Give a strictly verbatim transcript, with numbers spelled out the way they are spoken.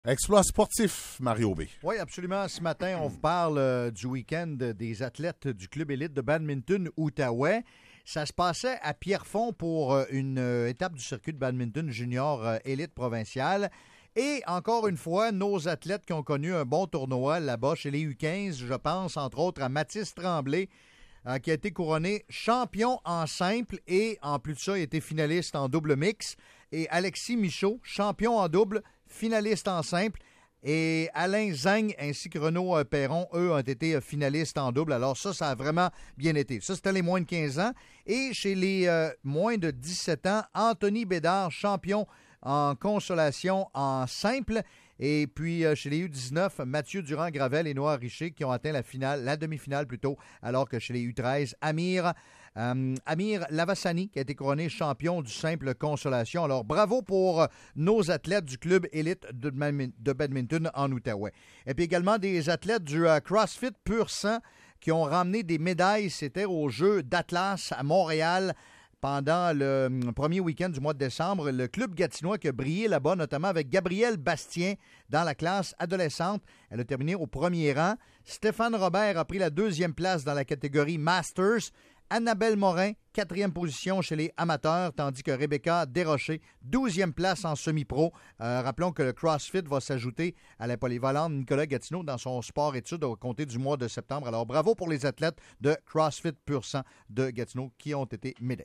Exploit sportif, Mario B. Oui, absolument. Ce matin, on vous parle euh, du week-end des athlètes du club élite de badminton Outaouais. Ça se passait à Pierrefonds pour euh, une euh, étape du circuit de badminton junior euh, élite provinciale. Et encore une fois, nos athlètes qui ont connu un bon tournoi là-bas chez les U quinze, je pense entre autres à Mathis Tremblay, euh, qui a été couronné champion en simple et en plus de ça, il a été finaliste en double mix. Et Alexis Michaud, champion en double, finaliste en simple. Et Alain Zang ainsi que Renaud euh, Perron, eux, ont été euh, finalistes en double. Alors ça, ça a vraiment bien été. Ça, c'était les moins de quinze ans. Et chez les euh, moins de dix-sept ans, Anthony Bédard, champion en consolation en simple. Et puis, euh, chez les U dix-neuf, Mathieu Durand-Gravel et Noah Richer qui ont atteint la finale, la demi-finale plutôt, alors que chez les U treize, Amir, euh, Amir Lavassani qui a été couronné champion du simple consolation. Alors, bravo pour euh, nos athlètes du club élite de, de badminton en Outaouais. Et puis également des athlètes du euh, CrossFit Pur Sang qui ont ramené des médailles. C'était aux Jeux d'Atlas à Montréal. Pendant le premier week-end du mois de décembre, le club gatinois qui a brillé là-bas, notamment avec Gabrielle Bastien dans la classe adolescente. Elle a terminé au premier rang. Stéphane Robert a pris la deuxième place dans la catégorie Masters. Annabelle Morin, quatrième position chez les amateurs, tandis que Rebecca Desrochers, douzième place en semi-pro. Euh, rappelons que le CrossFit va s'ajouter à la polyvalente Nicolas Gatineau dans son sport-études au compter du mois de septembre. Alors bravo pour les athlètes de CrossFit Pur Sang de Gatineau qui ont été médaillés.